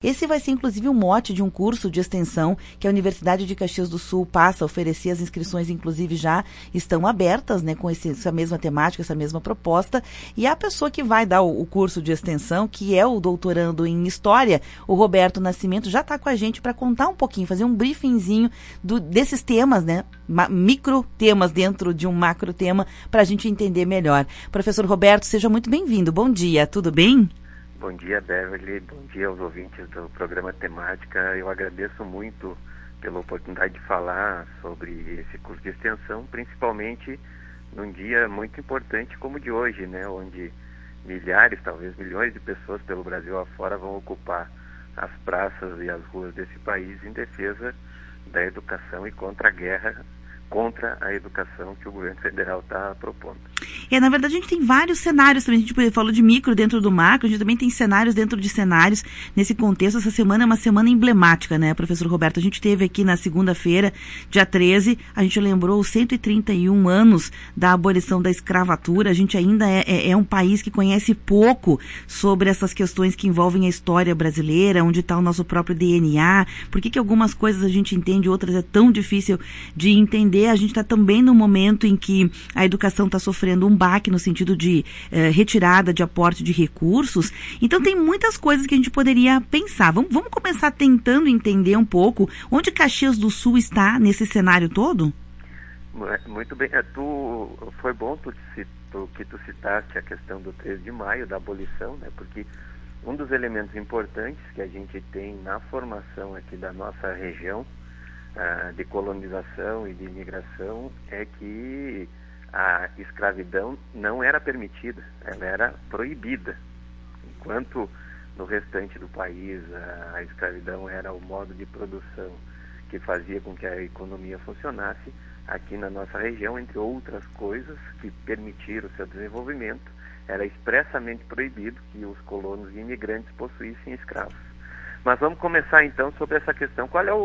Esse vai ser, inclusive, o mote de um curso de extensão que a Universidade de Caxias do Sul passa a oferecer. As inscrições, inclusive, já estão abertas, né, com essa mesma temática, essa mesma proposta. E a pessoa que vai dar o curso de extensão, que é o doutorando em História, o Roberto Nascimento, já está com a gente para contar um pouquinho, fazer um briefingzinho desses temas, né, micro temas dentro de um macro tema, para a gente entender melhor. Professor Roberto, seja muito bem-vindo. Bom dia, tudo bem? Bom dia, Beverly. Bom dia aos ouvintes do programa Temática. Eu agradeço muito pela oportunidade de falar sobre esse curso de extensão, principalmente num dia muito importante como o de hoje, né, onde milhares, talvez milhões de pessoas pelo Brasil afora vão ocupar as praças e as ruas desse país em defesa da educação e contra a guerra contra a educação que o governo federal está propondo. Na verdade, a gente tem vários cenários também. A gente falou de micro dentro do macro, a gente também tem cenários dentro de cenários. Nesse contexto, essa semana é uma semana emblemática, né, professor Roberto? A gente teve aqui na segunda-feira, dia 13, a gente lembrou os 131 anos da abolição da escravatura. A gente ainda é um país que conhece pouco sobre essas questões que envolvem a história brasileira, onde está o nosso próprio DNA, por que algumas coisas a gente entende, outras é tão difícil de entender. A gente está também no momento em que a educação está sofrendo um baque no sentido de retirada de aporte de recursos. Então tem muitas coisas que a gente poderia pensar. Vamos começar tentando entender um pouco onde Caxias do Sul está nesse cenário todo? Muito bem. Foi bom que tu citaste a questão do 13 de maio, da abolição, né? Porque um dos elementos importantes que a gente tem na formação aqui da nossa região de colonização e de imigração é que a escravidão não era permitida, ela era proibida. Enquanto no restante do país a escravidão era o modo de produção que fazia com que a economia funcionasse, aqui na nossa região, entre outras coisas que permitiram o seu desenvolvimento, era expressamente proibido que os colonos e imigrantes possuíssem escravos. Mas vamos começar então sobre essa questão. Qual é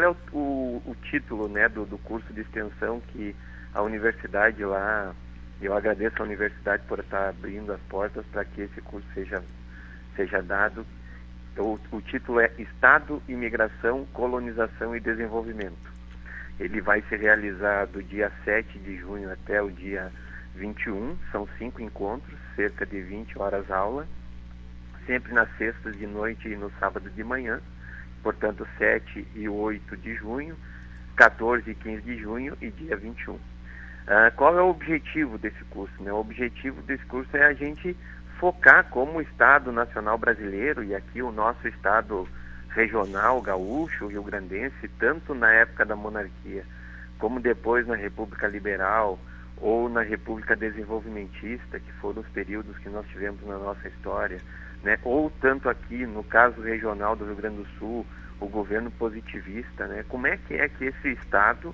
o título, né, do curso de extensão que a universidade lá, eu agradeço à universidade por estar abrindo as portas para que esse curso seja dado. O título é Estado, Imigração, Colonização e Desenvolvimento. Ele vai ser realizado dia 7 de junho até o dia 21, são 5 encontros, cerca de 20 horas aula, sempre nas sextas de noite e no sábado de manhã, portanto 7 e 8 de junho, 14 e 15 de junho e dia 21. Qual é o objetivo desse curso, né? O objetivo desse curso é a gente focar como Estado Nacional Brasileiro, e aqui o nosso Estado regional, gaúcho, rio-grandense, tanto na época da monarquia, como depois na República Liberal, ou na República Desenvolvimentista, que foram os períodos que nós tivemos na nossa história, né? Ou tanto aqui, no caso regional do Rio Grande do Sul, o governo positivista, né? Como é que esses estados,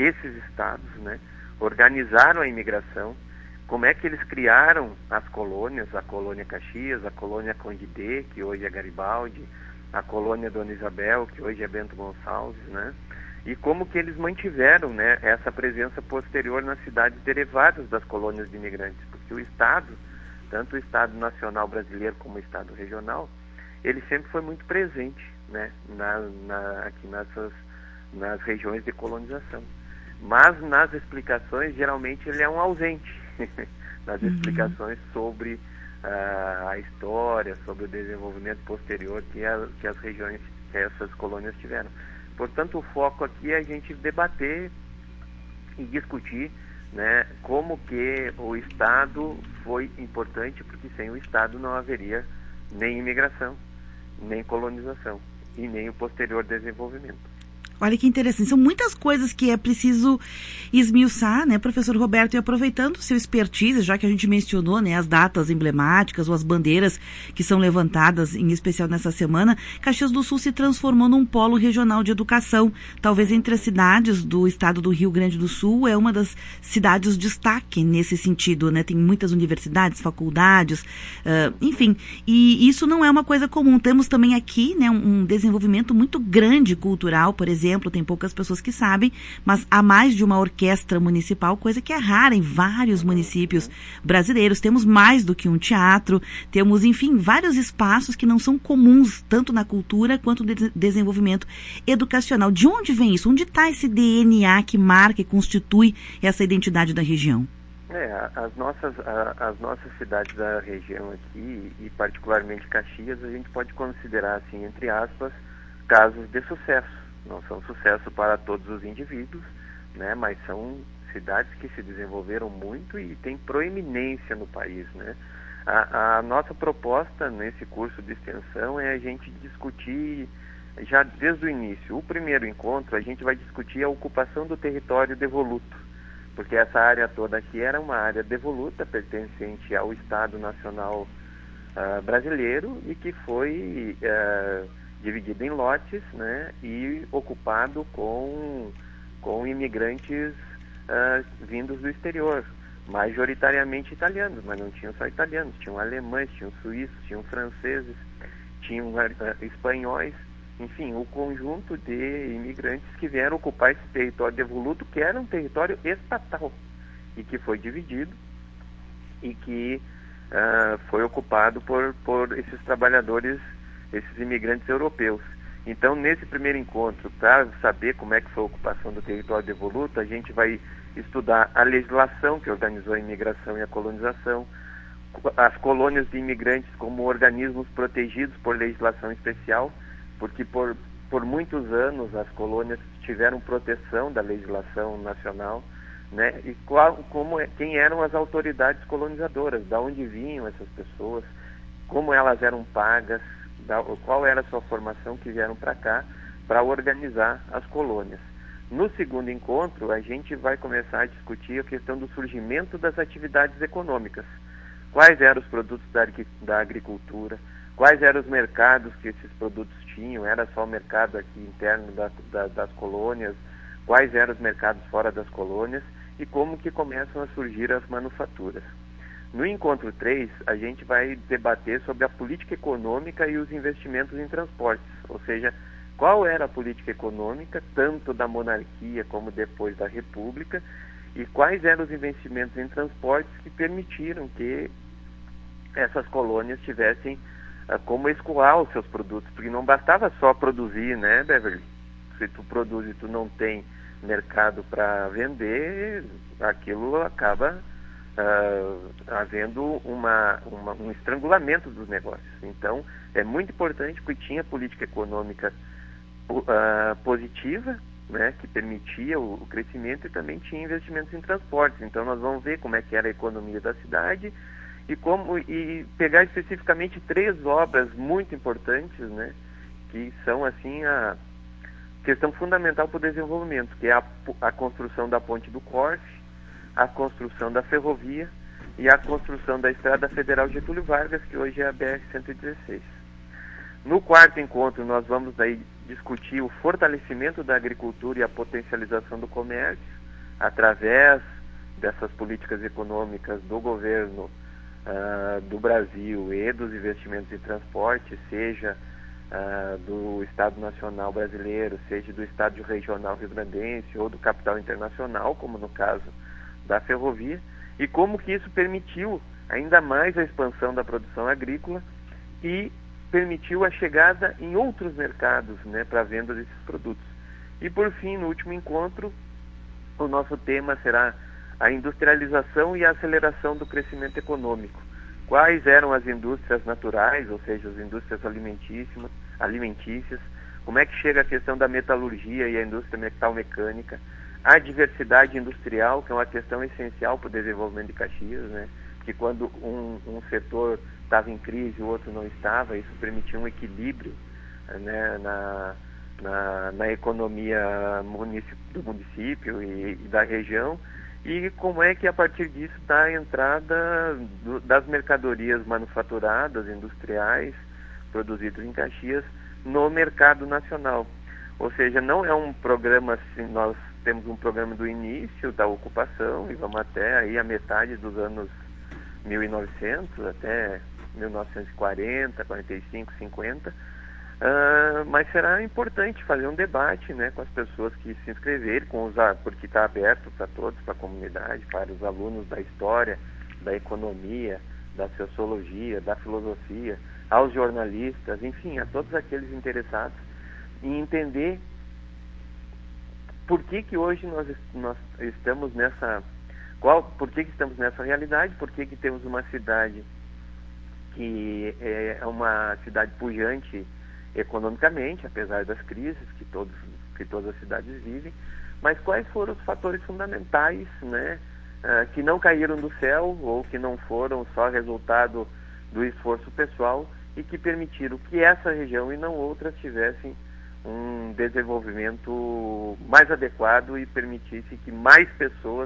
né, organizaram a imigração, como é que eles criaram as colônias, a colônia Caxias, a colônia Conde D, que hoje é Garibaldi, a colônia Dona Isabel, que hoje é Bento Gonçalves, né? E como que eles mantiveram, né, essa presença posterior nas cidades derivadas das colônias de imigrantes, porque o Estado, tanto o Estado Nacional Brasileiro como o Estado Regional, ele sempre foi muito presente, né, aqui nas regiões de colonização. Mas nas explicações, geralmente ele é um ausente, nas explicações sobre a história, sobre o desenvolvimento posterior que as regiões, que essas colônias tiveram. Portanto, o foco aqui é a gente debater e discutir, né, como que o Estado foi importante, porque sem o Estado não haveria nem imigração, nem colonização e nem o posterior desenvolvimento. Olha que interessante, são muitas coisas que é preciso esmiuçar, né, professor Roberto? E aproveitando o seu expertise, já que a gente mencionou, né, as datas emblemáticas ou as bandeiras que são levantadas, em especial nessa semana, Caxias do Sul se transformou num polo regional de educação. Talvez entre as cidades do estado do Rio Grande do Sul é uma das cidades destaque nesse sentido, né? Tem muitas universidades, faculdades, enfim. E isso não é uma coisa comum. Temos também aqui, né, um desenvolvimento muito grande cultural, por exemplo, exemplo, tem poucas pessoas que sabem, mas há mais de uma orquestra municipal, coisa que é rara em vários municípios brasileiros. Temos mais do que um teatro, temos, enfim, vários espaços que não são comuns, tanto na cultura quanto no desenvolvimento educacional. De onde vem isso? Onde está esse DNA que marca e constitui essa identidade da região? As nossas cidades da região aqui, e particularmente Caxias, a gente pode considerar, assim, entre aspas, casos de sucesso. Não são sucesso para todos os indivíduos, né, mas são cidades que se desenvolveram muito e têm proeminência no país, né. A nossa proposta nesse curso de extensão é a gente discutir, já desde o início, o primeiro encontro, a gente vai discutir a ocupação do território devoluto, porque essa área toda aqui era uma área devoluta, pertencente ao Estado Nacional brasileiro, e que foi dividido em lotes, né, e ocupado com imigrantes vindos do exterior, majoritariamente italianos, mas não tinham só italianos, tinham alemães, tinham suíços, tinham franceses, tinham espanhóis, enfim, o conjunto de imigrantes que vieram ocupar esse território devoluto, que era um território estatal, e que foi dividido, e que foi ocupado por esses trabalhadores, esses imigrantes europeus. Então, nesse primeiro encontro, para saber como é que foi a ocupação do território devoluto, a gente vai estudar a legislação que organizou a imigração e a colonização, as colônias de imigrantes como organismos protegidos por legislação especial, porque por muitos anos as colônias tiveram proteção da legislação nacional, né? E quem eram as autoridades colonizadoras, da onde vinham essas pessoas, como elas eram pagas, qual era a sua formação que vieram para cá para organizar as colônias. No segundo encontro, a gente vai começar a discutir a questão do surgimento das atividades econômicas. Quais eram os produtos da agricultura, quais eram os mercados que esses produtos tinham, era só o mercado aqui interno das colônias, quais eram os mercados fora das colônias e como que começam a surgir as manufaturas. No encontro 3, a gente vai debater sobre a política econômica e os investimentos em transportes, ou seja, qual era a política econômica, tanto da monarquia como depois da república, e quais eram os investimentos em transportes que permitiram que essas colônias tivessem como escoar os seus produtos, porque não bastava só produzir, né, Beverly? Se tu produz e tu não tem mercado para vender, aquilo acaba havendo um estrangulamento dos negócios. Então, é muito importante porque tinha política econômica positiva, né, que permitia o crescimento, e também tinha investimentos em transportes. Então, nós vamos ver como é que era a economia da cidade e pegar especificamente 3 obras muito importantes, né, que são assim a questão fundamental para o desenvolvimento, que é a construção da Ponte do Corfe, a construção da ferrovia e a construção da Estrada Federal Getúlio Vargas, que hoje é a BR-116. No quarto encontro, nós vamos daí discutir o fortalecimento da agricultura e a potencialização do comércio através dessas políticas econômicas do governo do Brasil e dos investimentos em transporte, seja do Estado Nacional Brasileiro, seja do Estado Regional Rio-Grandense ou do capital internacional, como no caso da ferrovia, e como que isso permitiu ainda mais a expansão da produção agrícola e permitiu a chegada em outros mercados, né, para a venda desses produtos. E por fim, no último encontro, o nosso tema será a industrialização e a aceleração do crescimento econômico. Quais eram as indústrias naturais, ou seja, as indústrias alimentícias, como é que chega a questão da metalurgia e a indústria metalmecânica, a diversidade industrial, que é uma questão essencial para o desenvolvimento de Caxias, né? Que quando um setor estava em crise, o outro não estava, isso permitia um equilíbrio, né, na economia do município e da região, e como é que a partir disso está a entrada das mercadorias manufaturadas, industriais, produzidas em Caxias, no mercado nacional. Ou seja, não é um programa assim, nós temos um programa do início da ocupação e vamos até aí a metade dos anos 1900, até 1940, 45, 50, Mas será importante fazer um debate, né, com as pessoas que se inscreverem, porque está aberto para todos, para a comunidade, para os alunos da história, da economia, da sociologia, da filosofia, aos jornalistas, enfim, a todos aqueles interessados em entender por que hoje nós estamos por que estamos nessa realidade, por que temos uma cidade que é uma cidade pujante economicamente, apesar das crises que todas as cidades vivem, mas quais foram os fatores fundamentais, né, que não caíram do céu ou que não foram só resultado do esforço pessoal e que permitiram que essa região e não outras tivessem um desenvolvimento mais adequado e permitisse que mais pessoas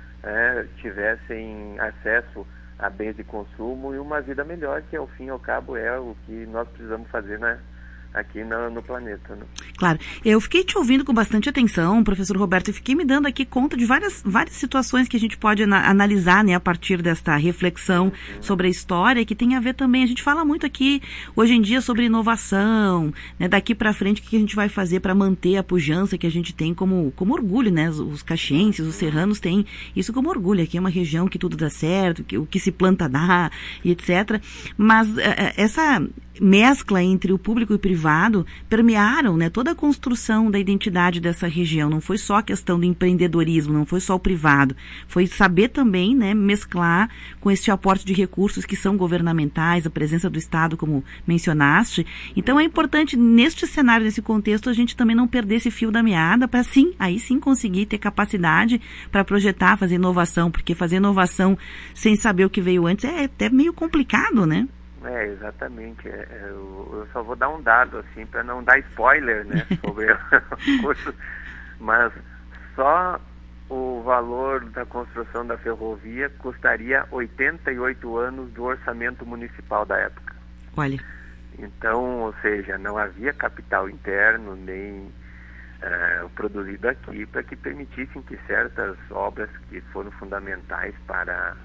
tivessem acesso a bens de consumo e uma vida melhor, que ao fim e ao cabo é o que nós precisamos fazer aqui no planeta, né? Claro. Eu fiquei te ouvindo com bastante atenção, professor Roberto, e fiquei me dando aqui conta de várias situações que a gente pode analisar, né, a partir desta reflexão sobre a história, que tem a ver também, a gente fala muito aqui, hoje em dia, sobre inovação, né, daqui para frente, o que a gente vai fazer para manter a pujança que a gente tem como orgulho, né, os caxienses, os serranos têm isso como orgulho, aqui é uma região que tudo dá certo, que o que se planta dá, e etc. Mas essa mescla entre o público e o privado permearam, né, toda a construção da identidade dessa região. Não foi só a questão do empreendedorismo, não foi só o privado, foi saber também, né, mesclar com este aporte de recursos que são governamentais, a presença do Estado, como mencionaste. Então é importante, neste cenário, nesse contexto, a gente também não perder esse fio da meada para aí sim conseguir ter capacidade para projetar, fazer inovação, porque fazer inovação sem saber o que veio antes é até meio complicado, né? Exatamente. Eu só vou dar um dado, assim, para não dar spoiler, né, sobre o curso, mas só o valor da construção da ferrovia custaria 88 anos do orçamento municipal da época. Olha. Então, ou seja, não havia capital interno, nem produzido aqui, para que permitissem que certas obras que foram fundamentais para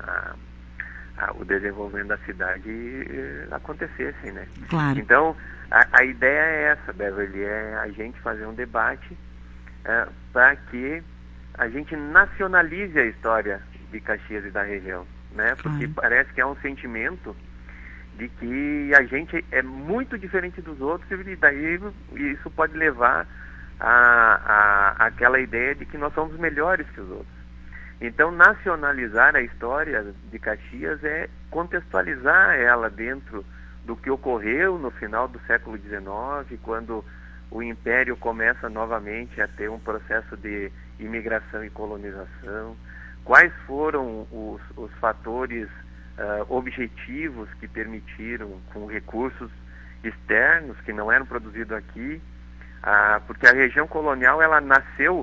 o desenvolvimento da cidade acontecessem, né? Claro. Então, a ideia é essa, Beverly, é a gente fazer um debate para que a gente nacionalize a história de Caxias e da região, né? Porque parece que é um sentimento de que a gente é muito diferente dos outros e daí isso pode levar a aquela ideia de que nós somos melhores que os outros. Então, nacionalizar a história de Caxias é contextualizar ela dentro do que ocorreu no final do século XIX, quando o Império começa novamente a ter um processo de imigração e colonização, quais foram os fatores objetivos que permitiram, com recursos externos que não eram produzidos aqui, porque a região colonial ela nasceu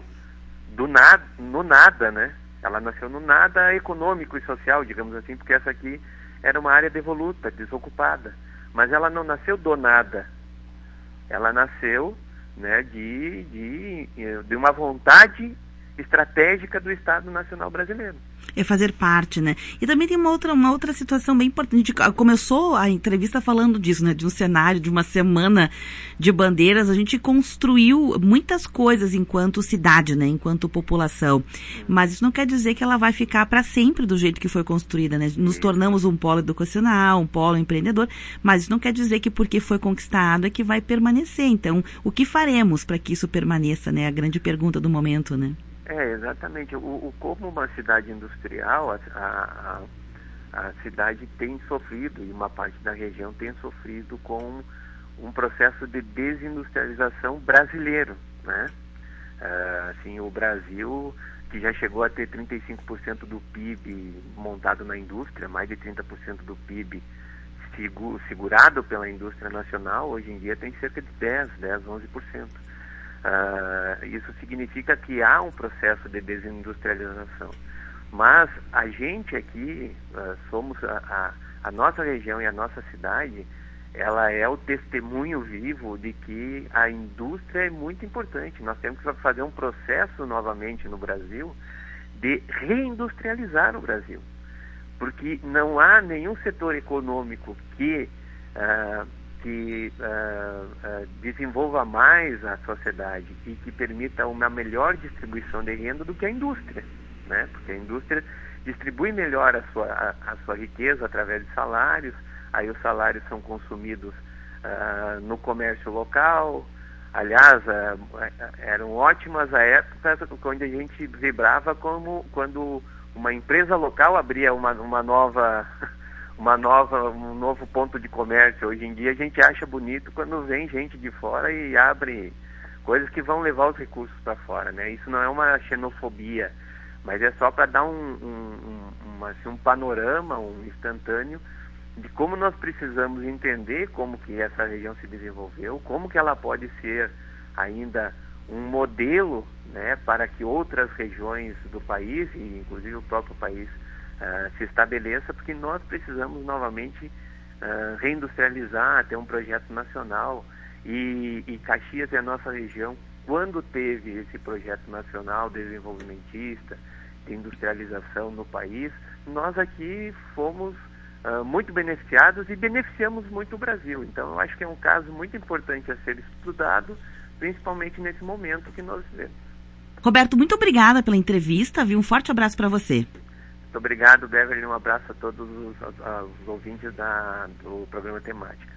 no nada, né? Ela nasceu no nada econômico e social, digamos assim, porque essa aqui era uma área devoluta, desocupada. Mas ela não nasceu do nada. Ela nasceu, né, de uma vontade estratégica do Estado Nacional Brasileiro. É fazer parte, né? E também tem uma outra situação bem importante. A gente começou a entrevista falando disso, né? De um cenário, de uma semana de bandeiras. A gente construiu muitas coisas enquanto cidade, né? Enquanto população. Mas isso não quer dizer que ela vai ficar para sempre do jeito que foi construída, né? Nos tornamos um polo educacional, um polo empreendedor, mas isso não quer dizer que porque foi conquistado é que vai permanecer. Então, o que faremos para que isso permaneça, né? A grande pergunta do momento, né? Exatamente. Como uma cidade industrial, a cidade tem sofrido, e uma parte da região tem sofrido com um processo de desindustrialização brasileiro, né? Assim, o Brasil, que já chegou a ter 35% do PIB montado na indústria, mais de 30% do PIB segurado pela indústria nacional, hoje em dia tem cerca de 10, 11%. Isso significa que há um processo de desindustrialização. Mas a gente aqui, somos a nossa região e a nossa cidade, ela é o testemunho vivo de que a indústria é muito importante. Nós temos que fazer um processo novamente no Brasil de reindustrializar o Brasil. Porque não há nenhum setor econômico que que desenvolva mais a sociedade e que permita uma melhor distribuição de renda do que a indústria, né? Porque a indústria distribui melhor a sua riqueza através de salários, aí os salários são consumidos no comércio local. Aliás, eram ótimas a época onde a gente vibrava como quando uma empresa local abria um novo ponto de comércio. Hoje em dia a gente acha bonito quando vem gente de fora e abre coisas que vão levar os recursos para fora, né? Isso não é uma xenofobia, mas é só para dar um panorama, um instantâneo de como nós precisamos entender como que essa região se desenvolveu, como que ela pode ser ainda um modelo, né, para que outras regiões do país, e inclusive o próprio país, se estabeleça, porque nós precisamos novamente reindustrializar, ter um projeto nacional, e Caxias é a nossa região. Quando teve esse projeto nacional desenvolvimentista, de industrialização no país, nós aqui fomos muito beneficiados e beneficiamos muito o Brasil. Então eu acho que é um caso muito importante a ser estudado, principalmente nesse momento que nós vivemos. Roberto, muito obrigada pela entrevista, viu? Um forte abraço para você. Muito obrigado, Beverly. Um abraço a todos os ouvintes do programa Temática.